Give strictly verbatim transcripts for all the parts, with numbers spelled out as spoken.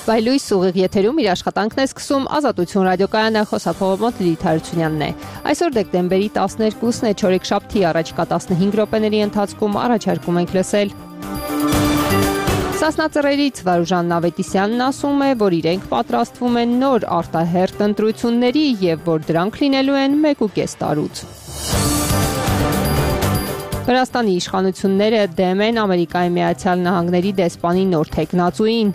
Բայլույս ուղիղ եթերում իր աշխատանքն է սկսում Ազատություն ռադիոկայանը, խոսափողը մոտ Լիլիթ Հարությունյանն է։ Այսօր դեկտեմբերի տասներկուսն է, չորեքշաբթի, առաջիկա տասնհինգ րոպեների ընթացքում առաջարկում ենք լսել։ Սասնա Ծռերից Վարուժան Ավետիսյանն ասում է, որ իրենք պատրաստվում են նոր արտահերթ ընտրությունների եւ որ դրանք լինելու են մեկուկես տարուց։ Վրաստանի իշխանությունները դեմ են Ամերիկայի Միացյալ Նահանգների դեսպանի նոր թեկնածուին։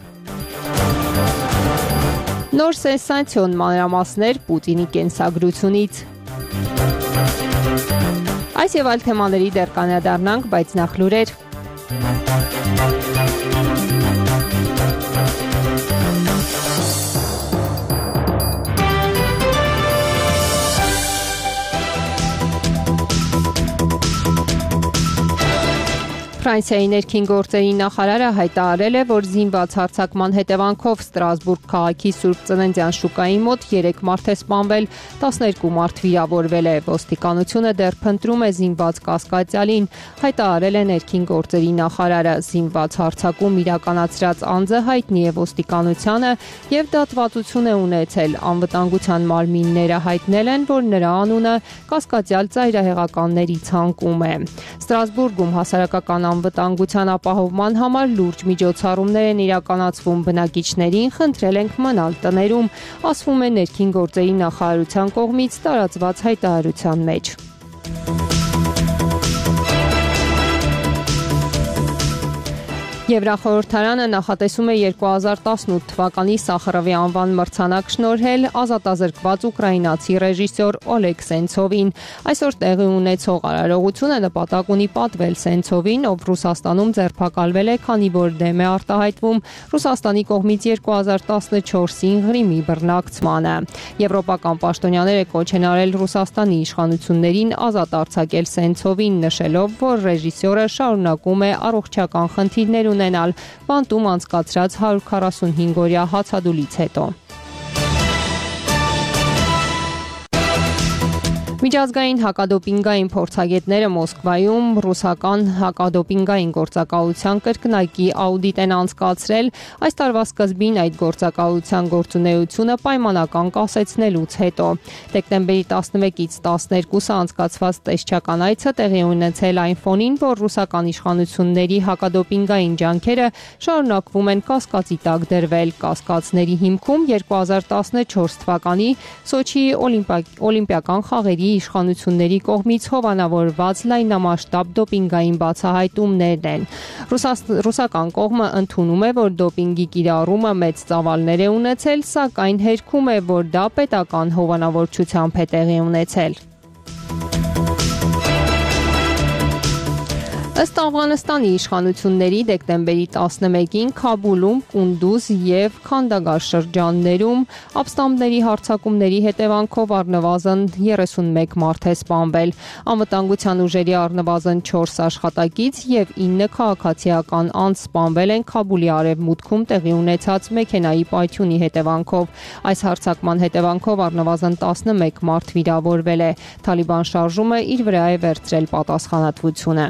Նոր սենսացիոն մանրամասներ Պուտինի կենսագրությունից։ Այս եւ այլ թեմաների դեռ կանրադառնանք, բայց նախ լուրեր։ Ֆրանսիայի ներքին գործերի նախարարը հայտարարել է, որ զինված հարձակման հետևանքով Ստրասբուրգ քաղաքի Սուրբ Ծննդյան շուկայի մոտ երեք մարդ է սպանվել, տասներկու մարդ վիրավորվել է։ Ոստիկանությունը դեռ փնտրում է զինված կասկածյալին, հայտարարել է ներքին գործերի նախարարը։ Զինված հարձակում իրականացրած անձը հայտնի է ոստիկանությանը եւ դատվածություն է ունեցել։ Անվտանգության մարմինները հայտնել են, որ նրա անունը կասկածյալ ծայրահեղականների ցանկում է։ Ստրասբուրգում հասարակական անվտանգության ապահովման համար լուրջ միջոցառումներ են իրականացվում, բնակիչներին խնդրել ենք մնալ տներում, ասվում է ներքին գործերի նախարարության կողմից տարածված հայտարարության մեջ։ Եվրախորհրդարանը նախատեսում է երկու հազար տասնութ թվականի Սախարովի անվան մրցանակ շնորհել ազատազրկված ուկրաինացի ռեժիսոր Օլեգ Սենցովին։ Այսօր տեղի ունեցող արարողությունը նպատակ ունի պատվել Սենցովին, ով Ռուսաստանում ձերբակալվել է, քանի որ դեմ է արտահայտվում Ռուսաստանի կողմից երկու հազար տասնչորսին Ղրիմի բռնակցմանը։ Եվրոպական պաշտոնյաները կոչ են արել Ռուսաստանի իշխանություններին ազատ արձակել Սենցովին, նշելով, որ ռեժիսորը շարունակում է առողջական խնդիրներ ունենալ բանտում անցկացրած հարյուր քառասունհինգ օրյա հացադուլից հետո։ Միջազգային հակադոպինգային փորձագետները Մոսկվայում ռուսական հակադոպինգային գործակալության կրկնակի աուդիտ են անցկացրել, այս տարվա սկզբին այդ գործակալության գործունեությունը պայմանական կասեցնելուց հետո։ Դեկտեմբերի տասնմեկից տասներկուսը անցկացված տեսչական այցը տեղի ունեցել այն ֆոնին, որ ռուսական իշխանությունների հակադոպինգային ջանքերը շարունակվում են կասկածի տակ դրվել։ Կասկածների հիմքում երկու հազար տասնչորս թվականի Սոչիի օլիմպիական խաղերի իշխանությունների կողմից հովանավորված լայնամասշտաբ դոպինգային բացահայտումներն են։ Ռուսական կողմը ընդունում է, որ դոպինգի կիրառումը մեծ ծավալներ է ունեցել, սակայն հերքում է, որ դա պետական հովանավորչությամբ է տեղի ունեցել։ Ըստ Աֆղանստանի իշխանությունների դեկտեմբերի տասնմեկին Քաբուլում, Կունդուզ եւ Քանդագար շրջաններում ապստամբների հարձակումների հետևանքով առնվազն երեսունմեկ մարդ է սպանվել։ Անվտանգության ուժերի առնվազն չորս աշխատակից եւ ինը քաղաքացիական անձ սպանվել են Քաբուլի արևմուտքում տեղի ունեցած մեքենայի պայթյունի հետևանքով։ Այս հարձակման հետևանքով առնվազն տասնմեկ մարդ վիրավորվել է։ Թալիբան շարժումը իր վրա է վերցրել պատասխանատվությունը։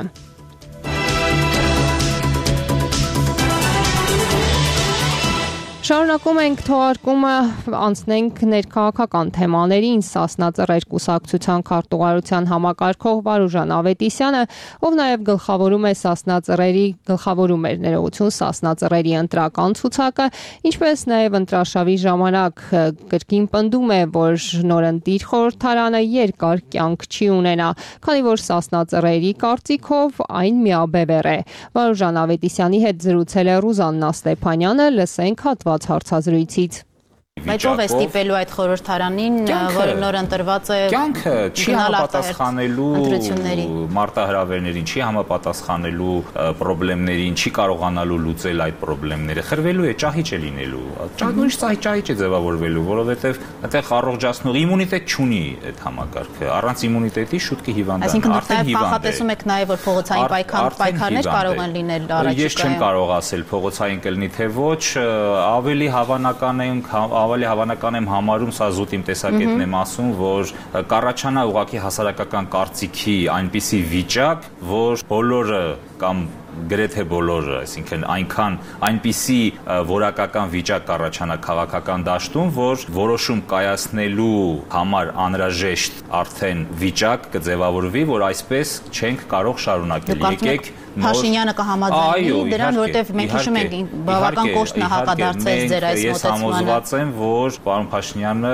Շարունակում ենք թողարկումը, անցնենք ներքաղաքական թեմաներին։ Սասնա Ծռեր կուսակցության քարտուղարության համակարգող Վարուժան Ավետիսյանը, ով նաև գլխավորում է Սասնա Ծռերի գլխավորում էր ներողություն Սասնա Ծռերի ընտրական ցուցակը, ինչպես նաև ընտրաշավի ժամանակ կրկին պնդում է, որ նորընտիր խորհրդարանը երկար կյանք չի ունենա, քանի որ Սասնա Ծռերի կարծիքով այն միաբևեռ է։ Վարուժան Ավետիսյանի հետ զրուցել է Ռուզաննա Ստեփանյանը, լսենք հատված հարցազրույցից։ Բայց ով է ստիպելու այդ խորհրդարանին, որը նոր ընտրված է, կյանքը չի համապատասխանելու մարտահրավերներին, չի համապատասխանելու խնդիրներին, չի կարողանալու լուծել այդ խնդիրները, խրվելու է, ճահիճ է լինելու։ Ճահիճ ճահիճ է ձևավորվելու, որովհետև այդտեղ առողջացնող իմունիտետ չունի այդ համակարգը։ Առանց իմունիտետի շուտ կհիվանդանա, արդեն հիվանդ է։ Այսինքն նախատեսում եք նաև, որ փողոցային պայքարներ կարող են լինել առաջիկայում։ Ես չեմ կարող ասել փողոցային կլինի թե ոչ, ավելի հավանական է ավելի հավանական եմ համարում, սա զուտ իմ տեսակետն եմ ասում, որ կառաջանա ուղղակի հասարակական կարծիքի այնպիսի վիճակ, որ բոլորը կամ գրեթե բոլորը, այսինքն այնքան այնպիսի որակական վիճակ կառաջանա քաղաքական դաշտում, որ որոշում կայացնելու համար անհրաժեշտ արդեն վիճակ կձևավորվի, որ այսպես չենք կարող շարունակել։ Եկեք Փաշինյանը կհամաձայնի դրան, որտեղ մենք հիշում ենք բավական կոշտ նախագծել ձեր այս մոտեցմանը։ Ես համոզված եմ, որ պարոն Փաշինյանը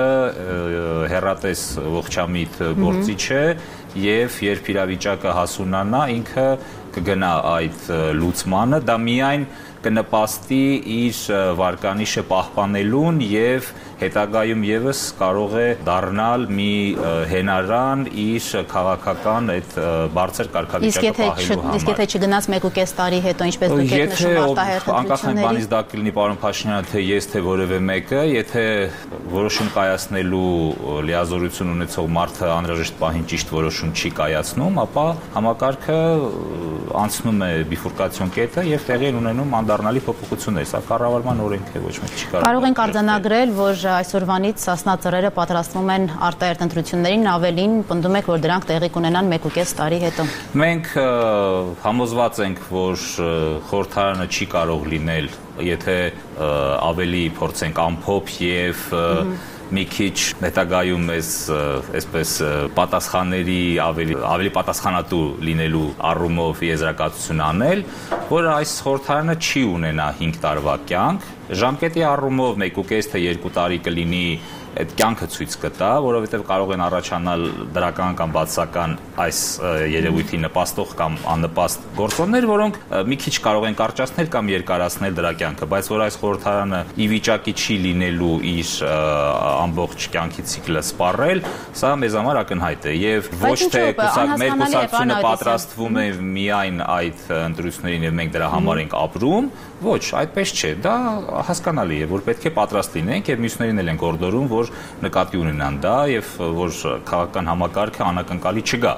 հեռատես ողջամիտ գործիչ է եւ երբ իրավիճակը հասունանա, ինքը կգնա այդ լուծմանը, դա միայն կնպաստի իր վարկանիշը պահպանելուն եւ հետագայում եւս կարող է դառնալ մի հենարան իր քաղաքական այդ բարձր կարգավիճակը պահելու համար։ Իսկ եթե չգնաց մեկ ու կես տարի հետո, ինչպես դուք եք նշում արտահերթ ընտրությունների, բանից դա կլինի պարոն Փաշինյանը, թե ես, թե որևէ մեկը, եթե որոշում կայացնելու լիազորություն ունեցող մարդը անհրաժեշտ պահին ճիշտ որոշում չի կայացնում, ապա համակարգը անցնում է բիֆուրկացիոն կետը եւ տեղի են ունենում անդառնալի փոփոխություններ։ Սա կառավարման օրենք է, ոչ մեկ չի կարող։ Կարող ենք արձանագրել, որ այսօրվանից Սասնա ծռերը պատրաստվում են արտահերթ ընտրություններին, ավելին պնդում եք, որ դրանք տեղի կունենան մեկ ու կես տարի հետո։ Մենք համոզված ենք, որ խորհրդարանը չի կարող լինել, եթե ավելի փորձենք ամփոփ եւ մի քիչ հետագայում ես այսպես պատասխանների ավելի ավելի պատասխանատու լինելու առումով եզրակացություն անել, որ այս խորհրդարանը չի ունենա հինգ տարվա կյանք, ժամկետի առումով մեկ ու կես թե երկու տարի կլինի այդ կյանքը ցույց կտա, որովհետև կարող են առաջանալ դրական կամ բացասական այս երևույթի նպաստող կամ աննպաստ գործոններ, որոնք մի քիչ կարող են կարճացնել կամ երկարացնել դրա կյանքը, բայց որ այս խորհրդարանը ի վիճակի չի լինելու իր ամբողջ կյանքի ցիկլը սպառել, սա մեզ համար ակնհայտ է եւ ոչ թե մեր կուսակցությունը պատրաստվում է միայն այդ ընտրություններին եւ մենք դրա համար ենք ապրում, ոչ, այդպես չէ, դա հասկանալի է, որ պետք է պատրաստ լինենք եւ մյուսներին էլ ենք օրդորում, որ նկատի ունենան դա եւ որ քաղաքական համակարգը անակնկալի չգա։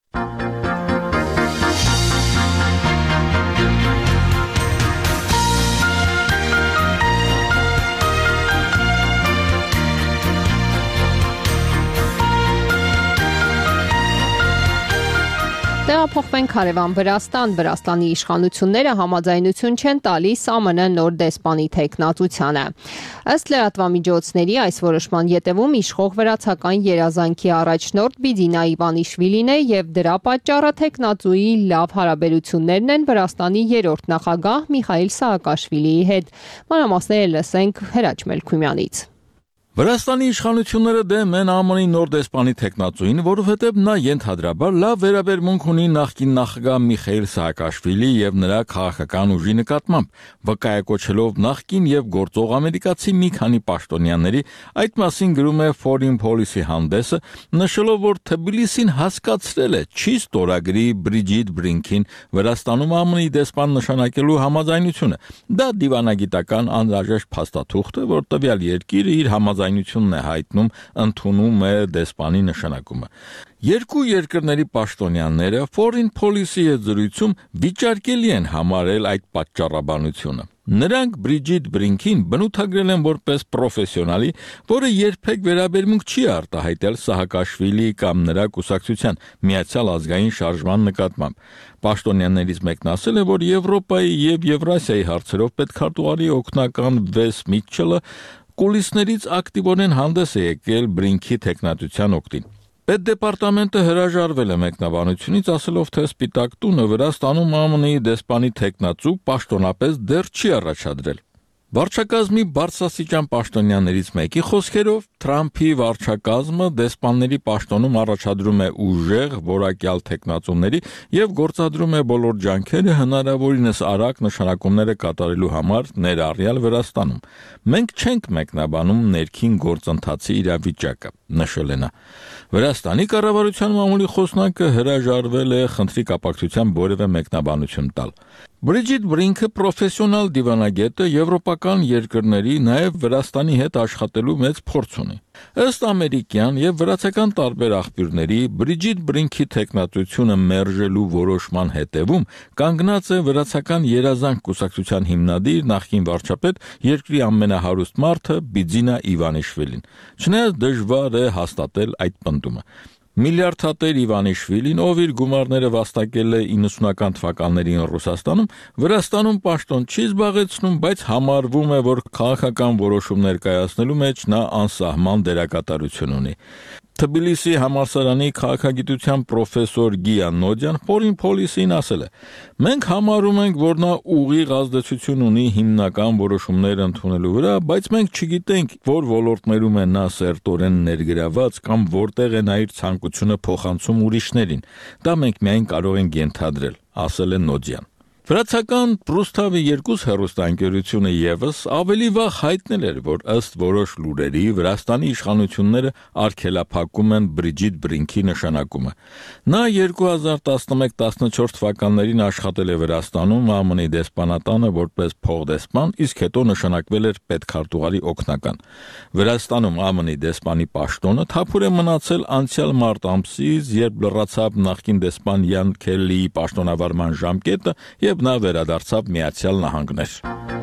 Տեղափոխվենք հարևան Վրաստան, Վրաստանի իշխանությունները համաձայնություն չեն տալիս ԱՄՆ նոր դեսպանի թեկնածությանը։ Ըստ լրատվամիջոցների այս որոշման ետևում իշխող վրացական երազանքի առաջնորդ Բիդինա Իվանիշվիլին է եւ դրա պատճառը թեկնածուի լավ հարաբերություններն են Վրաստանի երրորդ նախագահ Միխայիլ Սահակաշվիլիի հետ։ Մանրամասները լսենք Հրաչ Մելքումյանից։ Վրաստանի իշխանությունները դեմ են ԱՄՆ-ի նոր դեսպանի թեկնածուին, որովհետև նա ենթադրաբար լավ վերաբերմունք ունի նախկին նախագահ Միխայիլ Սահակաշվիլի եւ նրա քաղաքական ուժի նկատմամբ, վկայակոչելով նախկին եւ գործող ամերիկացի մի քանի պաշտոնյաների, այդ մասին գրում է Foreign Policy հանդեսը, նշելով, որ Թբիլիսին հասկացրել է չի ստորագրի Բրիջիտ Բրինքին Վրաստանում ԱՄՆ-ի դեսպան նշանակելու համաձայնությունը։ Դա դիվանագիտական անհրաժեշտ փաստաթուղթ է, որ տվյալ երկիրը իր համաձայնությունն է հայտնում ընդունում է դեսպանի նշանակումը։ Երկու երկրների պաշտոնյաները Foreign Policy զրույցում վիճարկելի են համարել այդ պատճառաբանությունը։ Նրանք Բրիջիտ Բրինքին բնութագրել են որպես պրոֆեսիոնալի, որը երբեք վերաբերմունք չի արտահայտել Սահակաշվիլի կամ նրա կուսակցության Միացյալ ազգային շարժման նկատմամբ։ Պաշտոնյաներից մեկն ասել է, որ Եվրոպայի եւ Եվրասիայի հարցերով պետքարտուղարի օգնական Վես Միթչելը կուլիսներից ակտիվորեն հանդես է եկել Բրինքի թեկնածության օգտին։ Պետդեպարտամենտը հրաժարվել է մեկնաբանությունից, ասելով, թե Սպիտակ տունը Վրաստանում ԱՄՆ-ի դեսպանի թեկնածու պաշտոնապես դեռ չի առաջադրել։ Վարչակազմի բարձրաստիճան պաշտոնյաներից մեկի խոսքերով Թրամփի վարչակազմը դեսպանների պաշտոնում առաջադրում է ուժեղ, որակյալ թեկնածուների եւ գործադրում է բոլոր ջանքերը հնարավորինս արագ նշանակումները կատարելու համար ներառյալ Վրաստանում։ Մենք չենք մեկնաբանում ներքին գործընթացի իրավիճակը, նշել է նա։ Վրաստանի կառավարության մամուլի խոսնակը հրաժարվել է խնդրի կապակցությամբ որևէ մեկնաբանություն տալ։ Բրիջիտ Բրինքը պրոֆեսիոնալ դիվանագետ է, եվրոպական երկրների, նաև Վրաստանի հետ աշխատելու մեծ փորձ ունի։ Ըստ ամերիկյան եւ վրացական տարբեր աղբյուրների Բրիջիտ Բրինքի տեխնատությունը մերժելու որոշման հետևում կանգնած է վրացական երազանք կուսակցության հիմնադիր նախկին վարչապետ երկրի ամենահարուստ մարդը Բիձինա Իվանիշվիլին։ Չնայած դժվար է հաստատել այդ պնդումը։ Միլիարդատեր Իվանիշվիլին, ով իր գումարները վաստակել է իննսունական թվականներին Ռուսաստանում, Վրաստանում պաշտոն չի զբաղեցնում, բայց համարվում է, որ քաղաքական որոշումներ կայացնելու մեջ նա անսահման դերակատարություն ունի։ Թբիլիսի համալսարանի քաղաքագիտության պրոֆեսոր Գիա Նոդյան Foreign Policy-ին ասել է. «Մենք համարում ենք, որ նա ուղիղ ազդեցություն ունի հիմնական որոշումներ ընդունելու վրա, բայց մենք չգիտենք, որ ոլորտներում է նա սերտորեն ներգրաված կամ որտեղ է նա իր ցանկությունը փոխանցում ուրիշներին։ Դա մենք միայն կարող ենք ենթադրել», ասել է Նոդյան։ Վրացական Պրուստավի երկուս հեռուստաընկերությունը եւս ավելի վաղ հայտնել էր, որ ըստ որոշ լուրերի Վրաստանի իշխանությունները արգելափակում են Բրիջիտ Բրինքի նշանակումը։ Նա երկու հազար տասնմեկ տասնչորս թվականներին աշխատել է Վրաստանում Է Am Ի դեսպանատանը որպես փոխդեսպան, իսկ հետո նշանակվել էր պետքարտուղարի օգնական։ Վրաստանում Է Am Ի դեսպանի պաշտոնը թափուր է մնացել անցյալ մարտ ամսից, երբ լրացավ նախկին դեսպան Յան Քելլիի պաշտոնավարման ժամկետը եւ նա վերադարձավ Միացյալ Նահանգներ։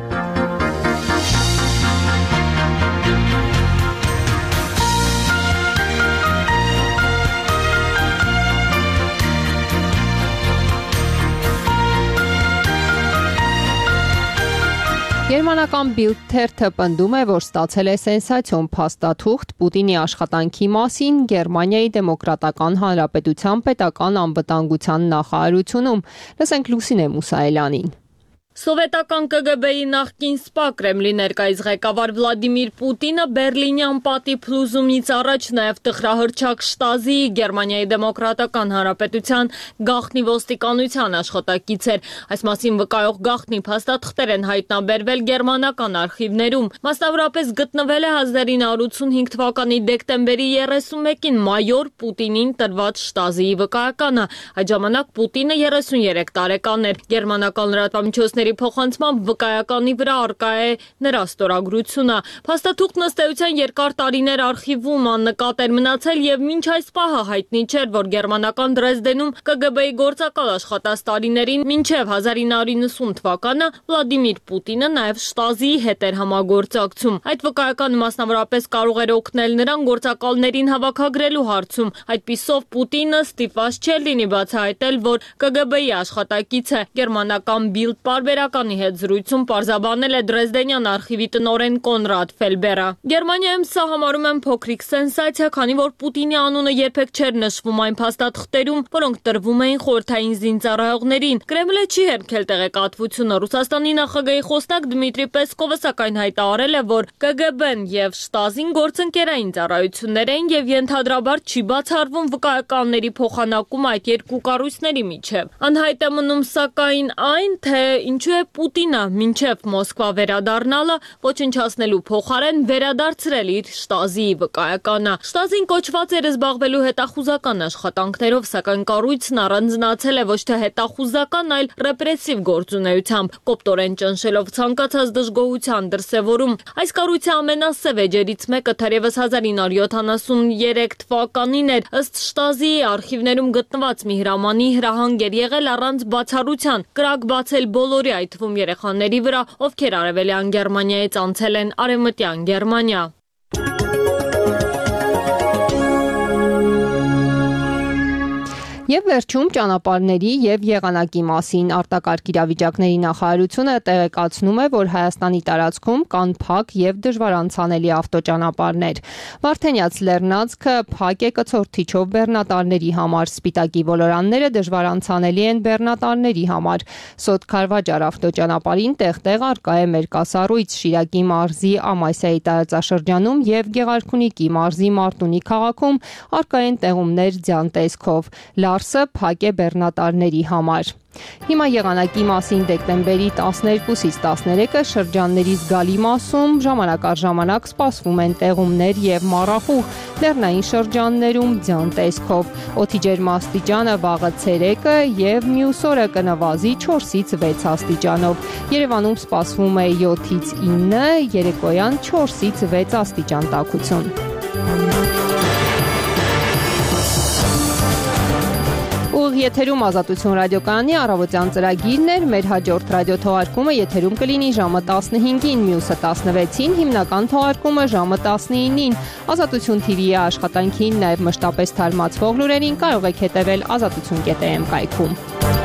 Գերմանական Bild թերթը պնդում է, որ ստացել է սենսացիոն փաստաթուղթ Պուտինի աշխատանքի մասին Գերմանիայի Դեմոկրատական Հանրապետության պետական անվտանգության նախարարությունում։ Լսենք Լուսինե Մուսայելյանին։ Սովետական Կ Գ Բ-ի նախկին սպա Կրեմլի ներկայիս ղեկավար Վլադիմիր Պուտինը Բերլինյան պատի փլուզումից առաջ նաև տխրահռչակ Շտազիի Գերմանիայի Դեմոկրատական Հանրապետության գաղտնի ոստիկանության աշխատակից էր։ Այս մասին վկայող գաղտնի փաստաթղթեր են հայտնաբերվել գերմանական արխիվներում։ Մասնավորապես գտնվել է հազար ինը հարյուր ութսունհինգ թվականի դեկտեմբերի երեսունմեկին մայոր Պուտինին տրված Շտազիի վկայականը։ Այդ ժամանակ Պուտինը երեսունյերեք տարեկան էր։ Գերմանական լրատվամիջոցների փոխանցմամբ վկայականի վրա արկա է նրա ստորագրությունը։ Փաստաթուղթն ըստ էության երկար տարիներ արխիվում աննկատ էր մնացել եւ մինչ այս պահը հայտնի չէր, որ գերմանական Դրեզդենում Կ Գ Բ-ի գործակալ աշխատած տարիներին մինչեւ հազար ինը հարյուր իննսուն թվականը Վլադիմիր Պուտինը նաեւ Շտազիի հետ էր համագործակցում։ Այդ վկայականը մասնավորապես կարող էր օգնել նրան գործակալներին հավաքագրելու հարցում։ Այդպիսով Պուտինը ստիպված չէր լինի բացահայտել, որ Կ Գ Բ-ի աշխատակից է։ Գերմանական Bild Պարբերականի հետ զրույցում պարզաբանել է Դրեզդենյան արխիվի տնօրեն Կոնրադ Ֆելբերը։ Գերմանիայում սա համարում են փոքրիկ սենսացիա, քանի որ Պուտինի անունը երբեք չէր նշվում այն փաստաթղթերում, որոնք տրվում էին խորհրդային զինծառայողներին։ Կրեմլը չի հերքել տեղեկատվությունը։ Ռուսաստանի նախագահի խոսնակ Դմիտրի Պեսկովը սակայն հայտարարել է, որ Կ Գ Բ-ն եւ Շտազին գործընկերային ծառայություններ էին եւ ենթադրաբար չի բացառվում վկայականների փոխանակում այդ երկու կառույցների միջեւ։ Անհայտ է մնում սակայն այն, թե ինչու է Պուտինը մինչև Մոսկվա վերադառնալը ոչնչացնելու փոխարեն վերադարձրել իր Շտազիի վկայականը։ Շտազին կոչված էր զբաղվելու հետախուզական աշխատանքներով, սակայն կառույցն առանձնացել է ոչ թե հետախուզական, այլ ռեպրեսիվ գործունեությամբ, կոպտորեն ճնշելով ցանկացած դժգոհության դրսևորում։ Այս կառույցի ամենասև էջերից մեկը թերևս հազար ինը հարյուր յոթանասուներեք թվականին էր։ Ըստ Շտազիի արխիվներում գտնված մի հրամանի հրահանգ էր եղել առանց բացառության, կրակ բացել բոլորի, այդ թվում երեխաների վրա, ովքեր արևելյան Գերմանիայից անցել են արևմտյան Գերմանիա։ Եվ վերջում ճանապարհների եւ եղանակի մասին արտակարգ իրավիճակների նախարարությունը տեղեկացնում է, որ Հայաստանի տարածքում կան փակ եւ դժվար անցանելի ավտոճանապարհներ։ Վարդենյաց Լեռնանցքը փակ է կցորդիչով բեռնատարների համար, Սպիտակի ոլորանները դժվար անցանելի են բեռնատարների համար։ Սոտ Քարվաճար ավտոճանապարհին տեղ-տեղ արկա է մերկասառույց, Շիրակի մարզի Ամասիայի տարածաշրջանում եւ Գեղարքունիքի մարզի Մարտունի քաղաքում արկա են տեղումներ ձյան տեսքով։ Լարսը փակ է բեռնատարների համար։ Հիմա եղանակի մասին դեկտեմբերի տասներկուսից տասներեքը շրջանների զգալի մասում ժամանակ առ ժամանակ սպասվում են տեղումներ եւ մառախուղ, լեռնային շրջաններում ձյան տեսքով։ Օդի ջերմաստիճանը վաղը ցերեկը եւ մյուս օրը կնվազի չորսից վեց աստիճանով։ Երևանում սպասվում է յոթից ինը, երեկոյան չորսից վեց աստիճան տաքություն։ եթերում Ազատություն ռադիոկայանի առավոտյան ծրագիրն էր, մեր հաջորդ ռադիոթողարկումը եթերում կլինի ժամը տասնհինգին, մյուսը տասնվեցին, հիմնական թողարկումը ժամը տասնինին։ Ազատություն թի վի-ի աշխատանքին, նաև մշտապես թարմացվող լուրերին կարող եք հետևել ազատություն կետ էմ կայքում։